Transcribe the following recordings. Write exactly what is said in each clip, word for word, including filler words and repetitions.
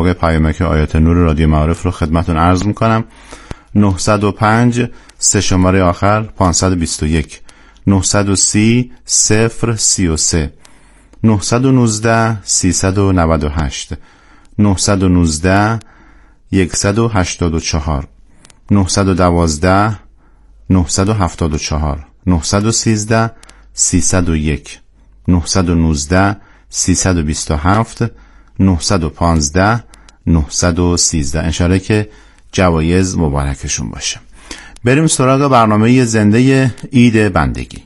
واقع پیامک آیات نور رادیو معارف رو خدمتون عرض میکنم. نه صفر پنج سه شماره آخر پانصد و بیست و یک، نه صفر صفر صفر سی و سه، نه یک نه سیصد و نود و هشت، نه یک نه صد و هشتاد و چهار، نه یک دو نهصد و هفتاد و چهار، نه یک سه سیصد و یک، نه یک نه سیصد و بیست و هفت، نه یک پنج نه یک سه. انشالله که جوایز مبارکشون باشه. بریم سراغ برنامه زنده عید بندگی.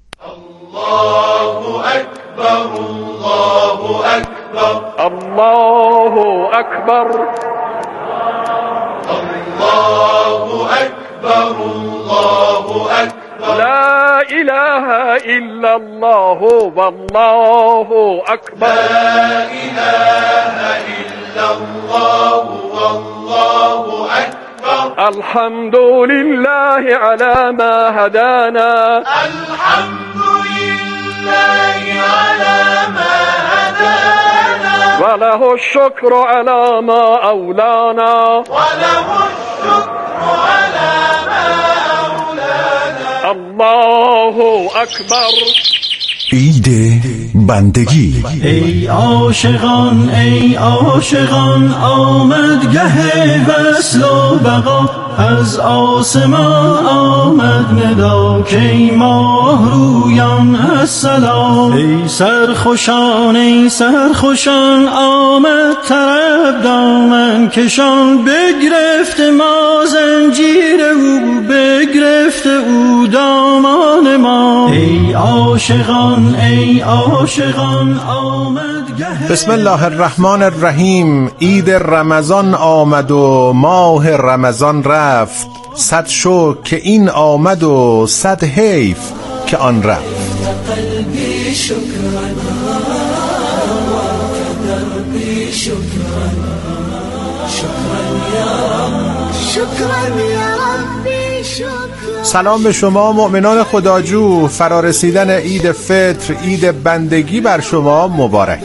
الله اکبر الله اکبر الله اکبر الله اکبر الله اکبر لا اله الا الله والله اکبر لا اله الا الله والله اکبر الحمد لله على ما هدانا الحمد لله على ما هدانا وله الشكر على ما أولانا وله الشكر على ما أولانا الله أكبر. عید بندگی. ای عاشقان ای عاشقان آمد گه وصل و بقا، از آسمان آمد ندا که ای ماه رویان السلام. ای سرخوشان ای سرخوشان آمد طرب دامن کشان، بگرفت ما زنجیر او بگرفت او دامان ما. ای عاشقان ای عاشقان آمد گه. بسم الله الرحمن الرحیم. عید رمضان آمد و ماه رمضان رفت، صد شکر که این آمد و صد حیف که آن رفت. قلبی شکران دربی شکران شکران یا شکران یا ربی شکران. سلام به شما مؤمنان خداجو. فرارسیدن عید فطر، عید بندگی بر شما مبارک.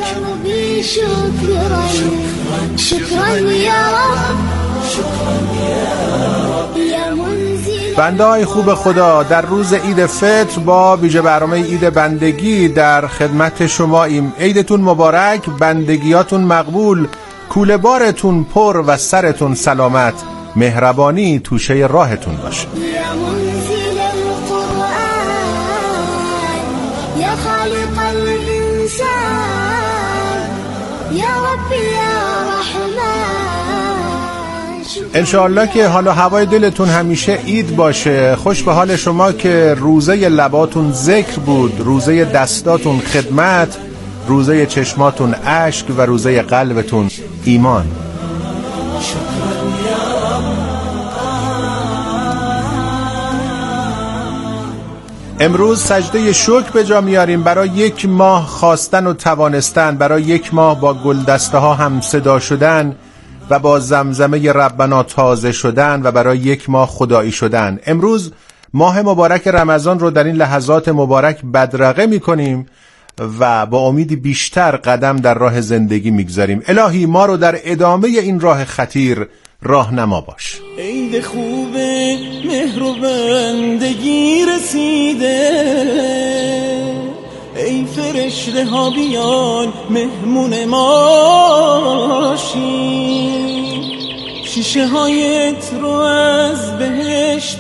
بنده های خوب خدا، در روز عید فطر با ویژه برنامه عید بندگی در خدمت شما ایم. عیدتون مبارک، بندگیاتون مقبول، کوله بارتون پر و سرتون سلامت، مهربانی توشه راهتون باشه. انشاءالله که حال و هوای دلتون همیشه عید باشه. خوش به حال شما که روزه لباتون ذکر بود، روزه دستاتون خدمت، روزه چشماتون اشک و روزه قلبتون ایمان. امروز سجده شکر به جا میاریم برای یک ماه خواستن و توانستن، برای یک ماه با گلدسته ها هم صدا شدن و با زمزمه ربنا تازه شدن و برای یک ماه خدایی شدن. امروز ماه مبارک رمضان رو در این لحظات مبارک بدرقه میکنیم و با امیدی بیشتر قدم در راه زندگی میگذاریم. الهی ما رو در ادامه این راه خطیر راهنما باش. عید خوب مهر و بندگی رسیده، ای فرشته ها بیان مهمون ما شین، شیشه هایت رو از بهش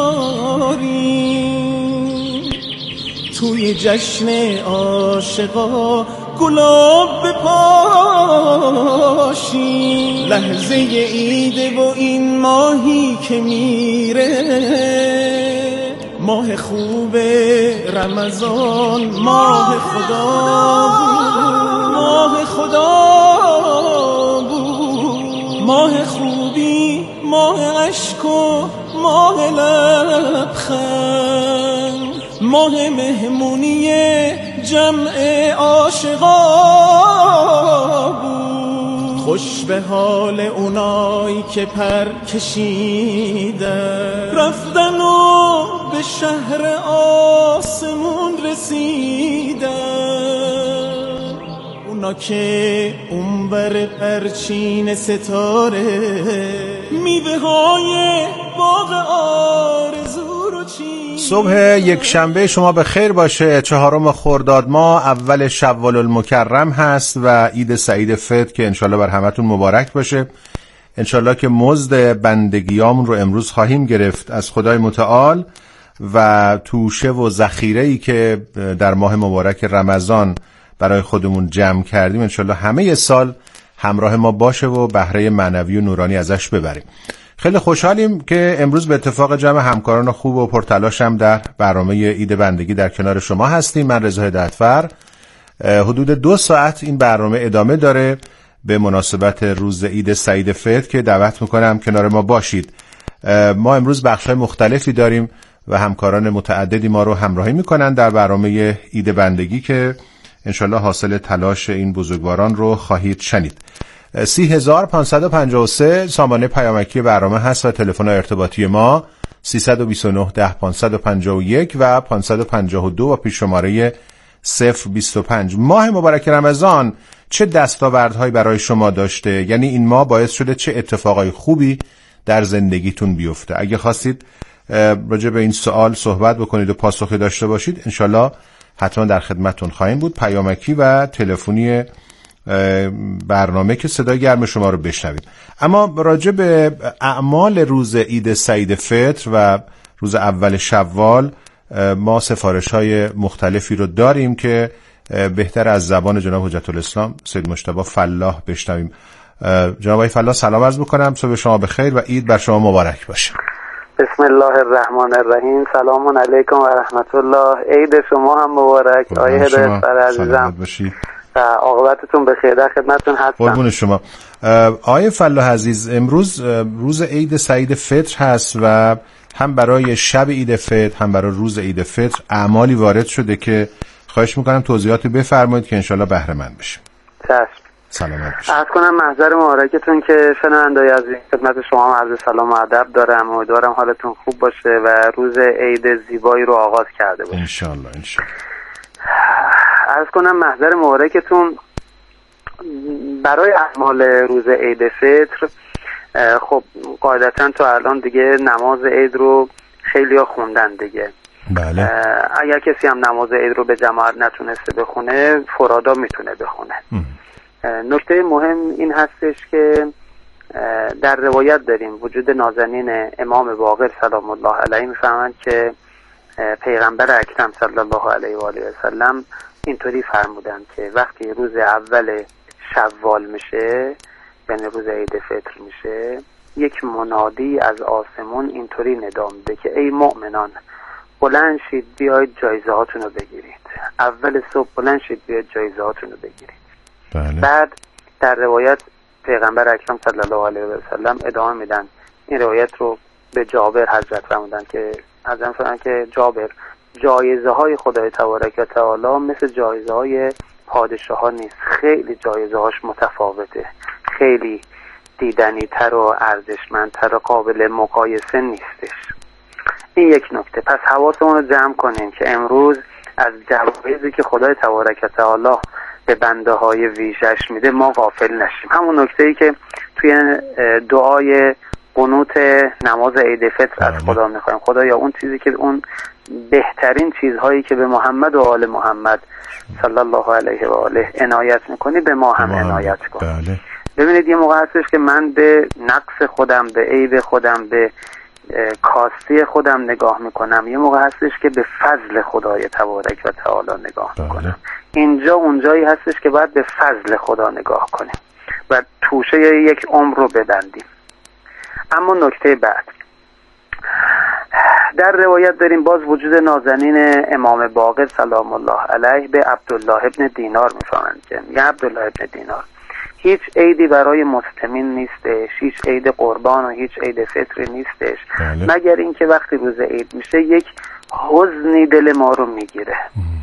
بیاریم، توی جشن عاشقا گلاب بپاشیم. لحظه عیده و این ماهی که میره، ماه خوب رمضان ماه خدا بود، ماه خدا بود، ماه خوبی ماه عشق و ماه لبخند، ماه مهمونی جمع عاشقا بود. خوش به حال اونایی که پر کشیدن رفتن و به شهر آسمون رسیدن، اونا که اونور پرچین ستاره میوه های باغ آرزو رو چین. صبح یک شنبه شما به خیر باشه. چهارم خرداد ماه اول شوال المکرم هست و عید سعید فطر که انشالله بر همتون مبارک باشه. انشالله که مزد بندگیامون رو امروز خواهیم گرفت از خدای متعال و توشه و ذخیره‌ای که در ماه مبارک رمضان برای خودمون جمع کردیم انشالله همه سال همراه ما باشه و بهره معنوی و نورانی ازش ببریم. خیلی خوشحالیم که امروز به اتفاق جمع همکاران خوب و پرتلاشم در برنامه عید بندگی در کنار شما هستیم. من رضا هدایتفر. حدود دو ساعت این برنامه ادامه داره به مناسبت روز عید سعید فطر که دعوت میکنم کنار ما باشید. ما امروز بخش‌های مختلفی داریم و همکاران متعددی ما رو همراهی میکنن در برنامه عید بندگی که انشالله حاصل تلاش این بزرگواران رو خواهید شنید. سی هزار پانصد و پنجاه و سه سامانه پیامکی برنامه هست و تلفن ارتباطی ما سیصد و بیست و نه ده پانصد و پنجاه و یک و پانصد و پنجاه و دو و پیش شماره صفر بیست و پنج. ماه مبارک رمضان چه دستاوردهایی برای شما داشته؟ یعنی این ماه باعث شده چه اتفاقای خوبی در زندگیتون بیفته؟ اگه خواستید راجع به این سوال صحبت بکنید و پاسخی داشته باشید انشالله حتما در خدمتتون خواهیم بود. پیامکی و تلفنی برنامه که صدای گرم شما رو بشنوید. اما راجع به اعمال روز عید سعید فطر و روز اول شوال ما سفارش‌های مختلفی رو داریم که بهتر از زبان جناب حجت الاسلام سید مجتبی فلاح بشنویم. جناب آقای فلاح سلام عرض می‌کنم، صبح شما بخیر و عید بر شما مبارک باشه. بسم الله الرحمن الرحیم. سلام علیکم و رحمت الله. عید شما هم مبارک آقای هدایتفر عزیزم و عاقبتتون بخیر. در خدمتتون هستم. قربون شما. آقای فلاح عزیز، امروز روز عید سعید فطر هست و هم برای شب عید فطر هم برای روز عید فطر اعمالی وارد شده که خواهش میکنم توضیحاتی بفرمایید که انشالله بهره مند بشیم. چشم. سلامت باشید. عرض کنم محضر مبارکتون که شنونده‌های عزیز خدمت شما عرض سلام و ادب دارم. امیدوارم حالتون خوب باشه و روز عید زیبایی رو آغاز کرده باشید. انشالله انشالله. عرض کنم محضر مبارکتون برای اعمال روز عید فطر، خب قاعدتاً تو الان دیگه نماز عید رو خیلی‌ها خوندن دیگه. بله. اگر کسی هم نماز عید رو به جماعت نتونسته بخونه فرادا میتونه بخونه. نکته مهم این هستش که در روایت داریم وجود نازنین امام باقر سلام الله علیه میفهمند که پیغمبر اکرم صلی الله علیه و آله و سلم اینطوری فرمودند که وقتی روز اول شوال میشه یعنی روز عید فطر میشه یک منادی از آسمون اینطوری ندا میده که ای مؤمنان بلند شید بیاید جایزه هاتون رو بگیرید. اول صبح بلند شید بیاید جایزه هاتون رو بگیرید. بله. بعد در روایت پیغمبر اکرم صلی الله علیه و سلم ادامه میدن. این روایت رو به جابر حضرت فرمودن که حضرت فرمودن که جابر جایزه های خدای تبارک و تعالی مثل جایزه های پادشاه ها نیست، خیلی جایزه هاش متفاوته، خیلی دیدنی تر و ارزشمندتر و قابل مقایسه نیستش. این یک نکته. پس حواسمون رو جمع کنیم که امروز از جوایزی که خدای تبارک و تعالی به بنده های ویژش میده ما غافل نشیم. همون نکته‌ای که توی دعای قنوت نماز عید فطر از خدا میخوایم، خدایا اون چیزی که اون بهترین چیزهایی که به محمد و آل محمد صلی الله علیه و آله عنایت میکنی به ما هم عنایت کن. بله. ببینید یه موقع هستش که من به نقص خودم، به عیب خودم، به کاستی خودم نگاه میکنم، یه موقع هستش که به فضل خدای تبارک و تعالی نگاه بله. میکنم. اینجا اونجایی هستش که باید به فضل خدا نگاه کنیم و توشه یک عمر رو ببندیم. اما نکته بعد در روایت داریم باز وجود نازنین امام باقر سلام الله علیه به عبدالله ابن دینار میفهمند که میگه عبدالله ابن دینار هیچ عیدی برای مسلمین نیستش، هیچ عید قربان و هیچ عید فطر نیستش بله. مگر اینکه وقتی روز عید میشه یک حزنی دل ما رو میگیره.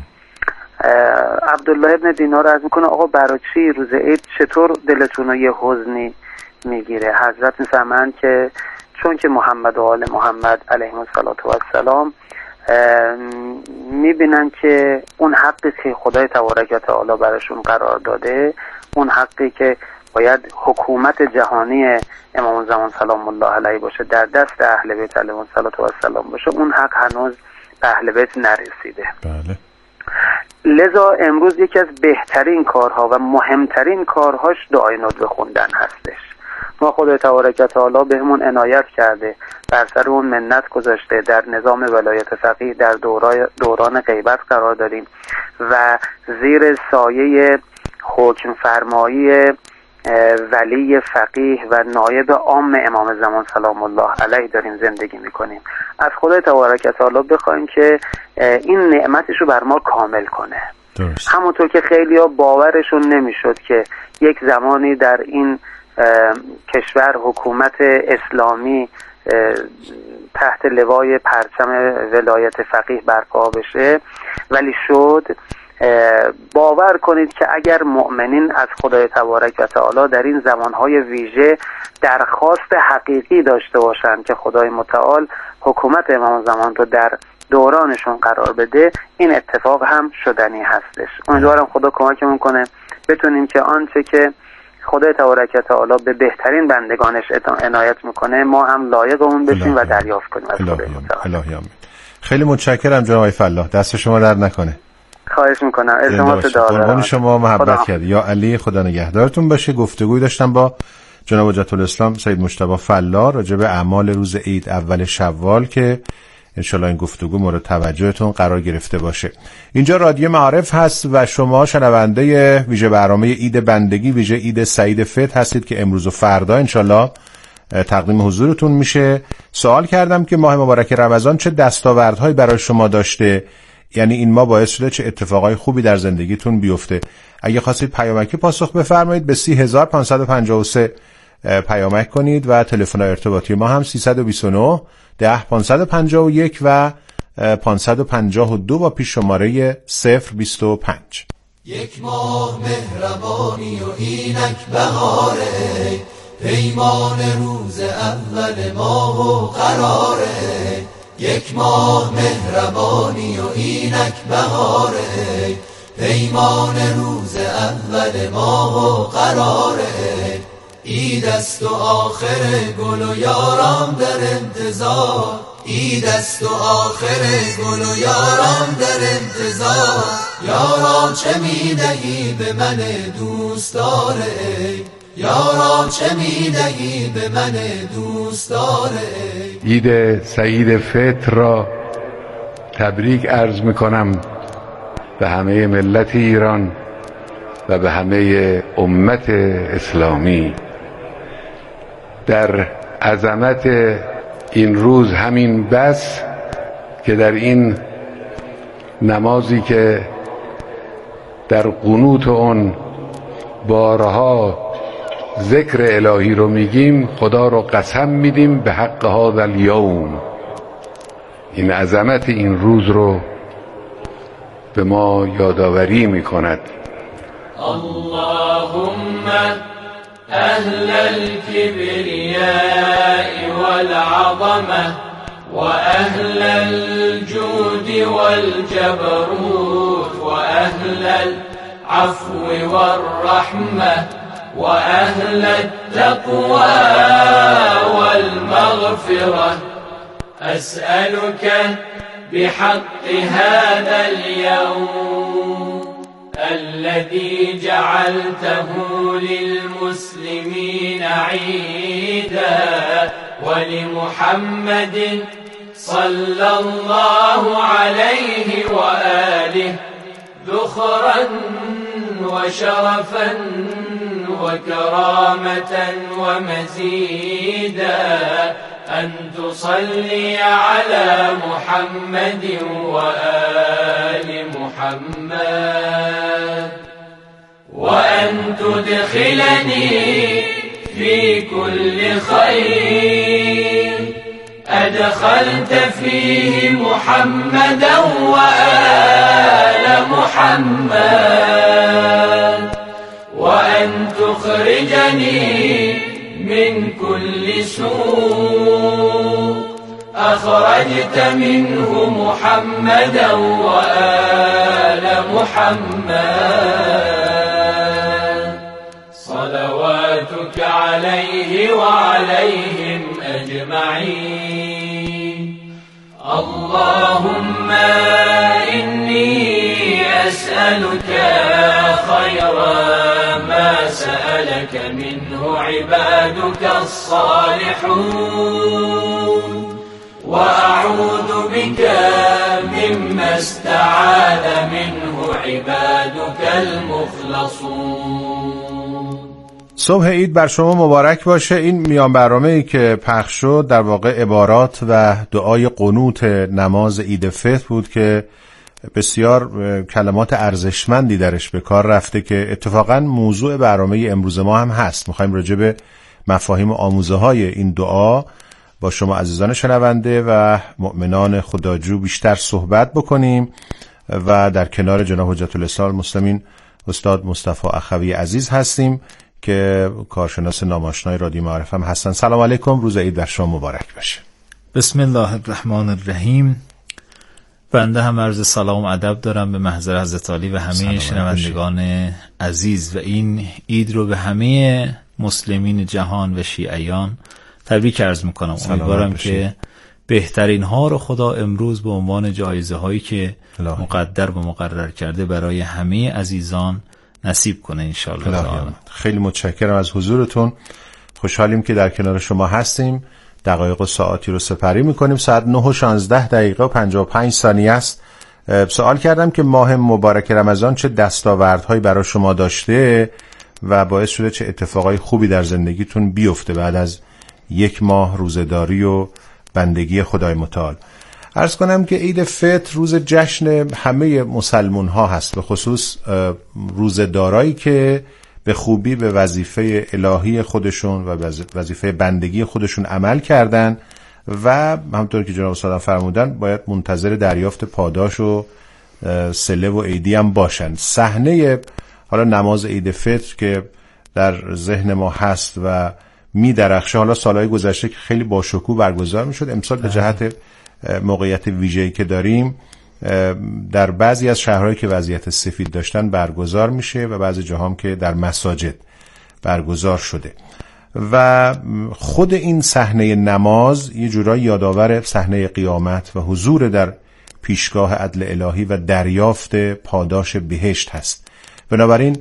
عبدالله ابن دینار عرض میکنه آقا برای چی روز عید چطور دلتون رو یه حزنی میگیره؟ حضرت میفهمند که چون که محمد و آل محمد علیهم الصلوة و السلام میبینن که اون حقی که خدای تبارک و تعالی براشون قرار داده، اون حقی که باید حکومت جهانی امام زمان سلام الله علیه باشه، در دست اهل بیت علیهم السلام باشه، اون حق هنوز به اهل بیت نرسیده. بله. لذا امروز یکی از بهترین کارها و مهمترین کارهاش دعای ندبه خوندن هستش. ما خدای تبارک و تعالی بهمون عنایت کرده، بر سر اون منت گذاشته، در نظام ولایت فقیه در دوران غیبت قرار داریم و زیر سایه حکم فرمایی ولی فقیه و نایب عام امام زمان سلام الله علیه داریم زندگی میکنیم. از خدای تبارک و تعالی بخوایم که این نعمتش رو بر ما کامل کنه. درست. همونطور که خیلی ها باورشون نمیشد که یک زمانی در این کشور حکومت اسلامی تحت لوای پرچم ولایت فقیه برپا بشه، ولی شد. باور کنید که اگر مؤمنین از خدای تبارک و تعالی در این زمانهای ویژه درخواست حقیقی داشته باشند که خدای متعال حکومت امام زمان رو در دورانشون قرار بده، این اتفاق هم شدنی هستش. امیدوارم خدا کمکمون کنه بتونیم که آنچه که خدای تبارک و تعالی به بهترین بندگانش عنایت میکنه ما هم لایق اون بشیم و دریافت کنیم از خدای متعال. الهی آمین. خیلی متشکرم جناب آقای فلاح، دست شما در نکنه. خواهش میکنم. التماس دعا دارم. شما محبت کرد. یا علی، خدا نگهدارتون باشه. گفتگوی داشتم با جناب حجت الاسلام سید مجتبی فلاح راجع به اعمال روز عید اول شوال که انشالله این گفتگو مورد توجهتون قرار گرفته باشه. اینجا رادیو معارف هست و شما شنونده ویژه برنامه عید بندگی، ویژه عید سعید فطر هستید که امروز و فردا انشالله تقدیم حضورتون میشه. سوال کردم که ماه مبارک رمضان چه دستاوردهایی برای شما داشته، یعنی این ما باعث شده چه اتفاقای خوبی در زندگیتون بیفته. اگه خواستید پیامکی پاسخ بفرمایید به سی هزار و پانصد و پنجاه و سه پیامک کنید و تلفن ارتباطی ما هم سیصد و بیست و نه ده پانصد و پنجاه و یک و پانصد و پنجاه و دو با پیش شماره صفر بیست و پنج. یک ماه مهربانی و اینک بهاره، پیمان روز اول ماه و قراره. یک ماه مهربانی و اینک بهاره، پیمان روز اول ماه و قراره. عید است و آخر گل و یاران در انتظار، عید است و آخر گل و یاران در انتظار. یارا چه میدهی به من دوست داره، یارا چه میدهی به من دوست داره. عید سعید فطر را تبریک عرض میکنم به همه ملت ایران و به همه امت اسلامی. در عظمت این روز همین بس که در این نمازی که در قنوت اون بارها ذکر الهی رو میگیم، خدا رو قسم میدیم به حق هذا الیوم، این عظمت این روز رو به ما یادآوری میکند. اللهم اهل الكبرياء والعظمه واهل الجود والجبروت واهل العفو والرحمه وأهل التقوى والمغفرة، أسألك بحق هذا اليوم الذي جعلته للمسلمين عيدا ولمحمد صلى الله عليه وآله ذخرا وشرفا وكرامة ومزيدا، أن تصلي على محمد وآل محمد، وأن تدخلني في كل خير أدخلت فيه محمدا وآل محمد، وأن تخرجني من كل سوء أخرجت منه محمدا وآل محمد صلواتك عليه وعليهم أجمعين. اللهم إني أسألك خير ما سألك منه عبادك الصالحون وأعوذ بك مما استعاذ منه عبادك المخلصون. صبح عید بر شما مبارک باشه. این میان برنامه‌ای که پخش شد در واقع عبارات و دعای قنوت نماز عید فطر بود که بسیار کلمات ارزشمندی درش به کار رفته که اتفاقا موضوع برنامه امروز ما هم هست. میخوایم راجع به مفاهیم و آموزه های این دعا با شما عزیزان شنونده و مؤمنان خداجو بیشتر صحبت بکنیم و در کنار جناب حجت الاسلام المسلمین استاد مصطفی اخوی عزیز هستیم که کارشناس ناماشنای رادیو معارف هم هستن. سلام علیکم، روز عید بر شما مبارک باشه. بسم الله الرحمن الرحیم. بنده هم عرض سلام و ادب دارم به محضر حضرت علی و همه شنوندگان عزیز و این عید رو به همه مسلمین جهان و شیعیان تبریک عرض میکنم. امیدوارم که بهترین ها رو خدا امروز به عنوان جایزه هایی که الهی مقدر و مقرر کرده برای همه عزیزان نصیب کنه انشاءالله. خیلی متشکرم از حضورتون. خوشحالیم که در کنار شما هستیم. دقایق و ساعتی رو سپری میکنیم. ساعت نه و شانزده دقیقه و پنجاه و پنج ثانیه است. سوال کردم که ماه مبارک رمضان چه دستاوردهایی برای شما داشته و باعث شده چه اتفاقای خوبی در زندگیتون بیفته بعد از یک ماه روزه‌داری و بندگی خدای متعال. عرض کنم که عید فطر روز جشن همه مسلمان ها هست، به خصوص روزه‌دارایی که به خوبی به وظیفه الهی خودشون و وظیفه بندگی خودشون عمل کردن و همونطور که جناب استاد فرمودن باید منتظر دریافت پاداش و صله و عیدی هم باشن. صحنه حالا نماز عید فطر که در ذهن ما هست و می درخشه، حالا سالهای گذشته که خیلی با شکوه برگزار می شد، امسال به جهت موقعیت ویژه‌ای که داریم در بعضی از شهرهایی که وضعیت سفید داشتن برگزار میشه و بعضی جاها هم که در مساجد برگزار شده و خود این صحنه نماز یه جورایی یادآور صحنه قیامت و حضور در پیشگاه عدل الهی و دریافت پاداش بهشت هست. بنابراین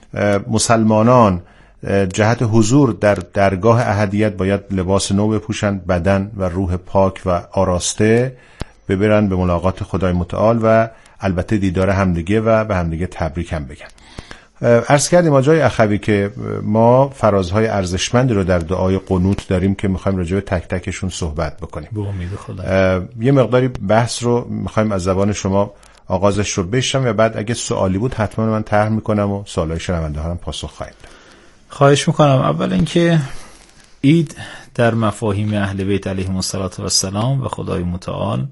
مسلمانان جهت حضور در درگاه احدیت باید لباس نو بپوشند، بدن و روح پاک و آراسته ببرن به ملاقات خدای متعال و البته دیدار همدیگه و به همدیگه تبریک هم بگن. عرض کردیم آجای اخوی که ما فرازهای ارزشمندی رو در دعای قنوت داریم که میخوایم راجع به تک تکشون صحبت بکنیم. به امید خدا. یه مقداری بحث رو میخوایم از زبان شما آغازش رو بشنویم و بعد اگه سوالی بود حتما من طرح میکنم و سوالای شنونده ها هم پاسخ خواهیم داد. خواهش میکنم. اول اینکه عید در مفاهیم اهل بیت علیهم السلام و خدای متعال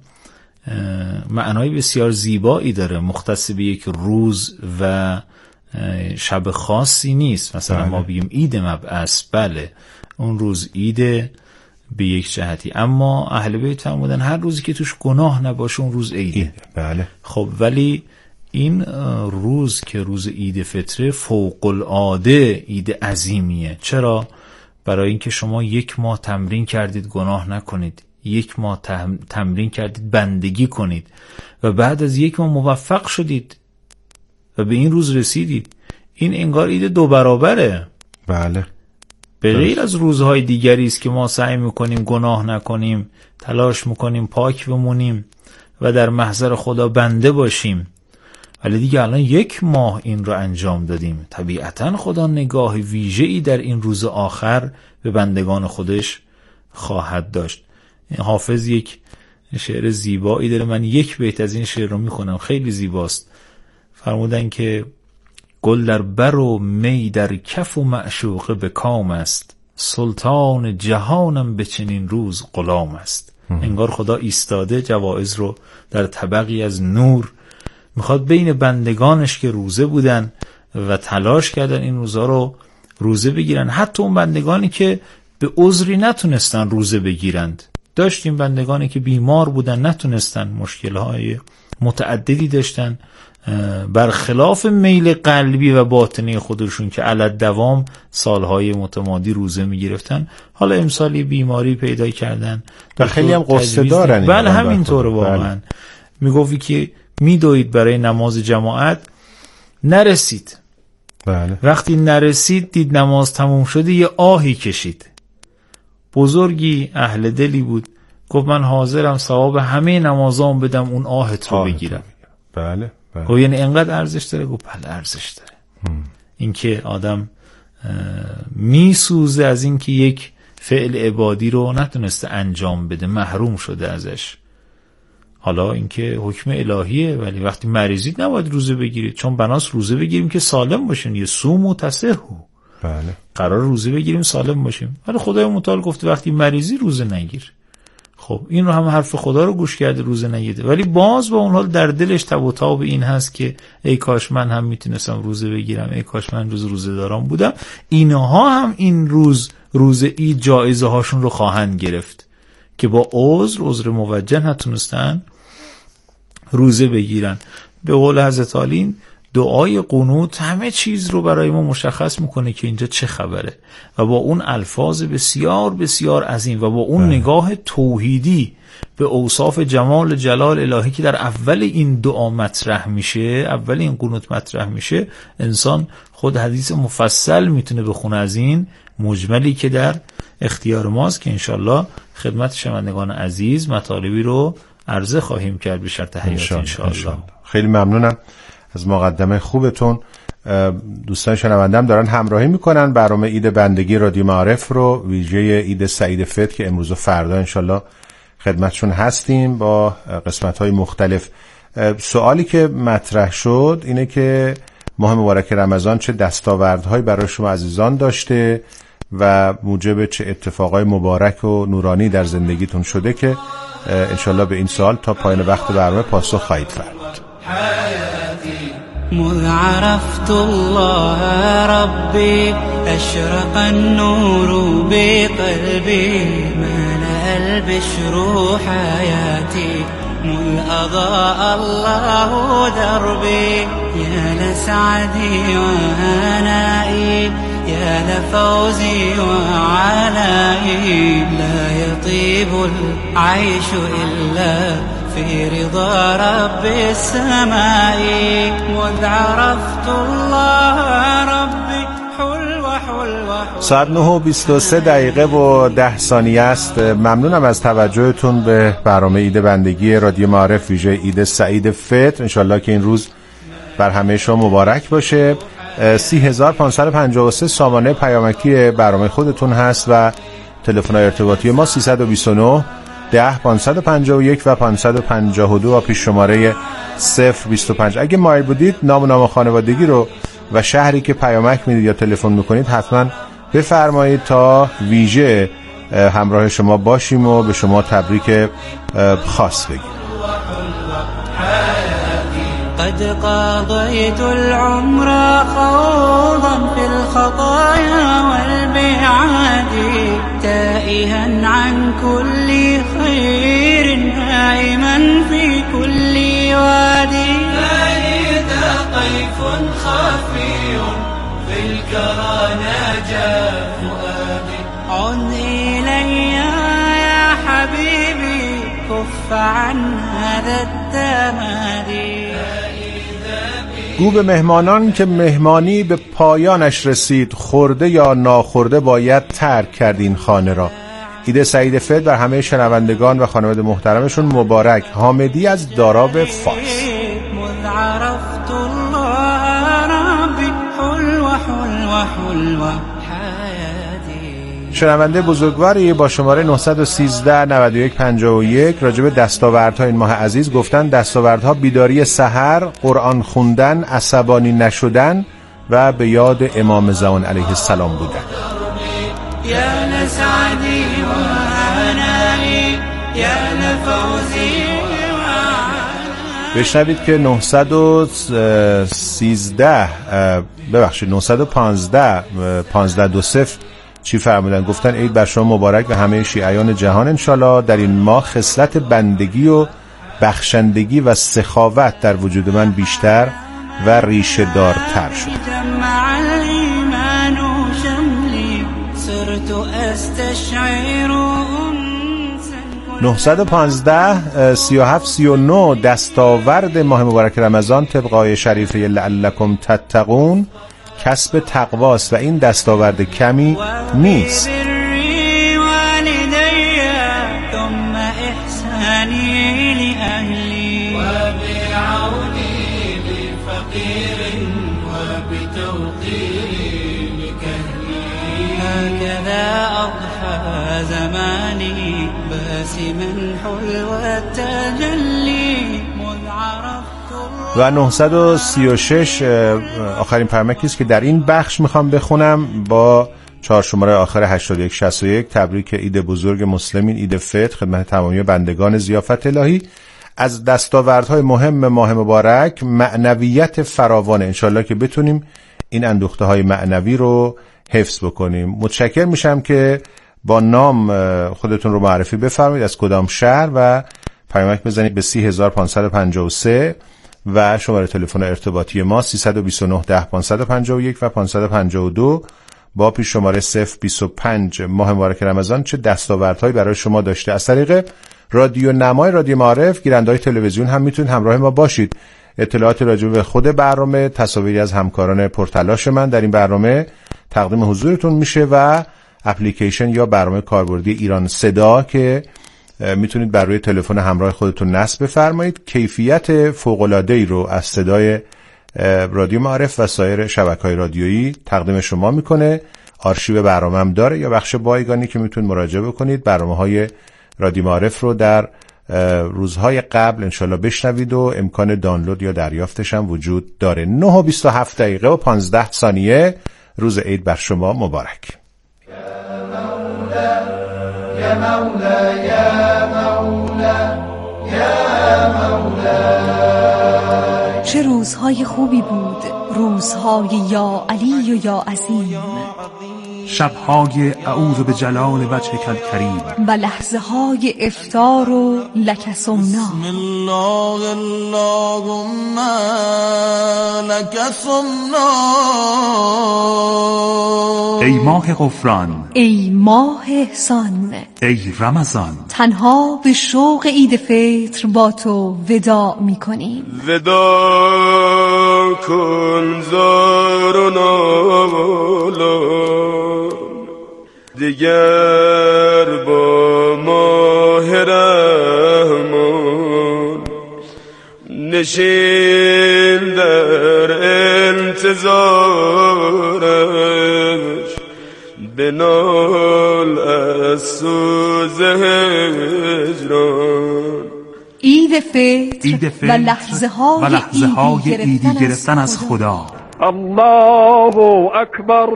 معنای بسیار زیبایی داره، مختص به یک روز و شب خاصی نیست. مثلا بله. ما بگیم عید مبعث، بله اون روز عید به یک جهتی، اما اهل بیت فرمودن هر روزی که توش گناه نباشه اون روز عیده. بله. خب ولی این روز که روز عید فطر فوق العاده عید عظیمیه. چرا؟ برای اینکه شما یک ماه تمرین کردید گناه نکنید، یک ماه تمرین کردید بندگی کنید و بعد از یک ماه موفق شدید و به این روز رسیدید. این انگار عید دو برابره. بله. به غیر از روزهای دیگری است که ما سعی میکنیم گناه نکنیم، تلاش میکنیم پاک بمونیم و در محضر خدا بنده باشیم، ولی دیگه الان یک ماه این رو انجام دادیم. طبیعتاً خدا نگاه ویژه‌ای در این روز آخر به بندگان خودش خواهد داشت. حافظ یک شعر زیبایی داره، من یک بیت از این شعر رو میخونم، خیلی زیباست. فرمودن که گل در بر و می در کف و معشوقه به کام است، سلطان جهانم به چنین روز غلام است. انگار خدا ایستاده جوایز رو در طبقی از نور میخواد بین بندگانش که روزه بودن و تلاش کردن این روزا رو روزه بگیرن، حتی اون بندگانی که به عذری نتونستن روزه بگیرند، داشتیم بندگانی که بیمار بودن، نتونستن، مشکلهای متعددی داشتن، برخلاف میل قلبی و باطنی خودشون که علی دوام سالهای متمادی روزه میگرفتن، حالا امسالی بیماری پیدا کردن و خیلی هم قصه دارن. بله همینطور واقعا. میگفتی که میدوید برای نماز جماعت، نرسید. بله. وقتی نرسید دید نماز تموم شده، یه آهی کشید. بزرگی اهل دلی بود، گفت من حاضرم ثواب همه نمازام بدم اون آهت رو بگیرم. بله بله. گفت یعنی اینقدر ارزش داره؟ گفت بله ارزش داره. اینکه آدم میسوزه از اینکه یک فعل عبادی رو نتونسته انجام بده، محروم شده ازش. حالا اینکه حکم الهیه، ولی وقتی مریضید نباید روزه بگیرید، چون بناس روزه بگیریم که سالم باشین. یه سوم و تصحو، بله، قرار روزه بگیریم سالم باشیم، ولی خدای متعال گفته وقتی مریضی روزه نگیر. خب این رو هم حرف خدا رو گوش کرده، روزه نگیره، ولی باز با اون حال در دلش تب و تاب این هست که ای کاش من هم میتونستم روزه بگیرم، ای کاش من روز روزه دارم بودم. اینها هم این روز روز عید جایزه هاشون رو خواهند گرفت که با عذر عذر موجه نتونستن روزه بگیرن. به قول حضرت علی دعای قنوت همه چیز رو برای ما مشخص میکنه که اینجا چه خبره، و با اون الفاظ بسیار بسیار عظیم و با اون اه. نگاه توحیدی به اوصاف جمال جلال الهی که در اول این دعا مطرح میشه، اول این قنوت مطرح میشه، انسان خود حدیث مفصل میتونه بخونه از این مجملی که در اختیار ماست، که انشالله خدمت شنوندگان عزیز مطالبی رو عرضه خواهیم کرد به شرط حیات انشالله. خیلی ممنونم از مقدمه خوبتون. دوستان شنوندم دارن همراهی میکنن برنامه عید بندگی رادیو معارف رو، ویژه عید سعید فطر که امروز و فردا انشالله خدمتشون هستیم با قسمت‌های مختلف. سوالی که مطرح شد اینه که ماه مبارک رمضان چه دستاوردهایی برای شما عزیزان داشته و موجب چه اتفاقای مبارک و نورانی در زندگیتون شده که انشالله به این سوال تا پایان وقت برنامه پاسخ خواهید فرمود. مذ عرفت الله ربي أشرق النور بقلبي ملأ البشر حياتي مذ أضاء الله دربي يا لسعدي وهنائي يا لفوزي وعنائي لا يطيب العيش إلا في رضا رب السماء مذ عرفت الله ربي حلو حلو. ساعت نه و بیست و سه دقیقه و ده ثانیه است. ممنونم از توجهتون به برنامه عید بندگی رادیو معارف ویژه عید سعید فطر. انشالله که این روز بر همه شما مبارک باشه. سی هزار پانصد و پنجاه و سه سامانه پیامکی برنامه خودتون هست و تلفن ارتباطی ما سیصد و بیست و نه ده پانصد و پنجاه و یک و پانصد و پنجاه و دو و پیش شماره صفر بیست و پنج. اگه مایل بودید نام و نام خانوادگی رو و شهری که پیامک میدید یا تلفن میکنید حتما بفرمایید تا ویژه همراه شما باشیم و به شما تبریک خاص بگیم. قد قضيت العمر خوضا في الخطايا والبعاد تائها عن كل خير هائما في كل وادي فإذا طيف خفي في الكرى ناجى فؤادي عد إلي يا حبيبي كف عن هذا التمادي. گو به مهمانان که مهمانی به پایانش رسید، خورده یا ناخورده باید ترک کرد این خانه را. عید سعید فطر بر همه شنوندگان و خانواده محترمشون مبارک. حامدی از داراب فارس. عرفت الله ربي حلوة حلوة حلوة. شنونده بزرگواری با شماره نه یک سه نه یک پنج یک راجع به دستاوردها این ماه عزیز گفتن دستاوردها بیداری سحر، قرآن خوندن، عصبانی نشدن و به یاد امام زمان علیه السلام بودن. بشنوید که نه یک سه ببخشید نه یک پنج پانزده دو صفر چی فرمودن؟ گفتن عید بر شما مبارک و همه شیعیان جهان. انشالله در این ماه خصلت بندگی و بخشندگی و سخاوت در وجود من بیشتر و ریشه دارتر شد. نهصد و پانزده سی و هفت سی و نه دستاورد ماه مبارک رمضان طبق آیه شریفه لعلکم تتقون کسب تقواست و این دستاورد کمی نیست. زمانی باسما حلو التجلی مذ عرفت. و نهصد و سی و شش آخرین پیامکی است که در این بخش میخوام بخونم با چهار شماره آخر هشتاد و یک شصت و یک. تبریک عید بزرگ مسلمین، عید فطر، خدمت تمامی بندگان ضیافت الهی. از دستاوردهای مهم ماه مبارک معنویت فراوان، انشالله که بتونیم این اندوخته های معنوی رو حفظ بکنیم. متشکر میشم که با نام خودتون رو معرفی بفرمایید، از کدام شهر و پیامک بزنید به سی هزار پانصد و پنجاه و سه و شماره تلفن ارتباطی ما سیصد و بیست و نه ده پانصد و پنجاه و یک و پانصد و پنجاه و دو با پیش شماره صفر بیست و پنج. ماه مبارک رمضان چه دستاوردهایی برای شما داشته؟ از طریق رادیو نمای رادیو معارف گیرنده‌های تلویزیون هم میتونید همراه ما باشید. اطلاعات راجع به خود برنامه، تصاویری از همکاران پرتلاش من در این برنامه تقدیم حضورتون میشه و اپلیکیشن یا برنامه کاربردی ایران صدا که میتونید بر روی تلفن همراه خودتون نصب بفرمایید. کیفیت فوق‌العاده‌ای رو از صدای رادیو معارف و سایر شبکه‌های رادیویی تقدیم شما میکنه. آرشیو برنامه هم داره یا بخش بایگانی که میتونید مراجعه بکنید. برنامه‌های رادیو معارف رو در روزهای قبل انشالله بشنوید و امکان دانلود یا دریافتش هم وجود داره. نه و بیست و هفت دقیقه و پانزده ثانیه. روز عید بر شما مبارک. یا مولا یا مولا یا مولا. چه روزهای خوبی بود، روزهای یا علی و یا عظیم، شبهای اعوذ به جلال وجهک الکریم و لحظه های افطار و لک سمنا. بسم الله اللهم لک سمنا. ای ماه غفران، ای ماه احسان، ای رمضان، تنها به شوق عید فطر با تو وداع می کنیم. وداع کن زارنا دیگر با ماه رحمان نشین در انتظارش بنال از سوز هجران. عید فطر و لحظه های و لحظه های عیدی گرفتن از خدا. الله اکبر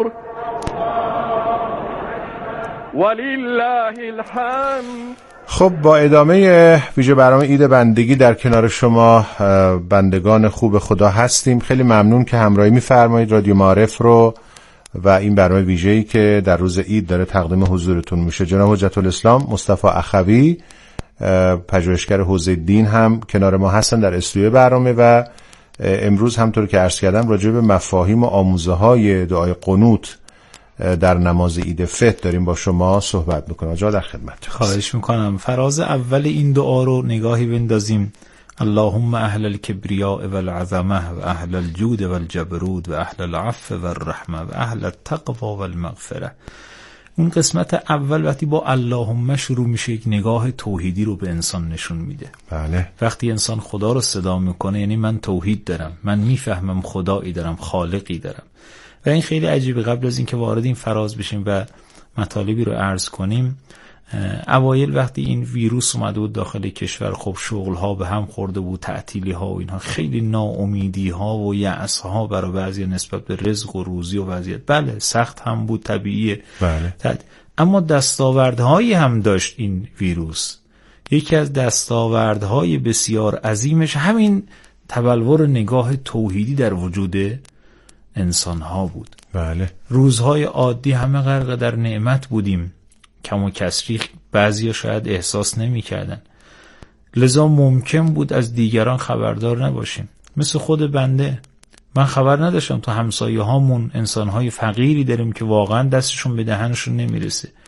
ولله الحمد. خب با ادامه ویژه برنامه عید بندگی در کنار شما بندگان خوب خدا هستیم. خیلی ممنون که همراهی می‌فرمایید رادیو معارف رو و این برنامه ویژه‌ای که در روز عید داره تقدیم حضورتون میشه. جناب حجت الاسلام مصطفی اخوی پژوهشگر حوزه دین هم کنار ما هستن در استودیو برنامه و امروز همطور که عرض کردم راجع به مفاهیم و آموزه‌های دعای قنوت در نماز عید فطر داریم با شما صحبت میکنم. جا در خدمت. خواهش میکنم. فراز اول این دعا رو نگاهی بندازیم. اللهم اهل الكبریاء والعظمه و اهل الجود والجبروت و اهل العفو والرحمه و اهل التقوی والمغفره. اون قسمت اول وقتی با اللهم شروع میشه یک نگاه توحیدی رو به انسان نشون میده. بله. وقتی انسان خدا رو صدا میکنه یعنی من توحید دارم، من میفهمم خدایی دارم، خالقی دارم. و این خیلی عجیبه. قبل از اینکه وارد این فراز بشیم و مطالبی رو عرض کنیم، اوایل وقتی این ویروس اومده بود داخل کشور، خب شغل ها به هم خورده بود، تعطیلی ها و اینها، خیلی ناامیدی ها و یأس ها برای بعضی نسبت به رزق و روزی و وضعیت. بله سخت هم بود، طبیعیه. بله. اما دستاوردهایی هم داشت این ویروس. یکی از دستاوردهای بسیار عظیمش همین تبلور نگاه توحیدی در وجود انسان ها بود. بله. روزهای عادی همه غرق در نعمت بودیم، کم و کسری بعضیا شاید احساس نمی کردن. لذا ممکن بود از دیگران خبردار نباشیم. مثل خود بنده، من خبر نداشتم تو همسایه هامون انسانهای فقیری داریم که واقعا دستشون به دهنشون نمیرسه.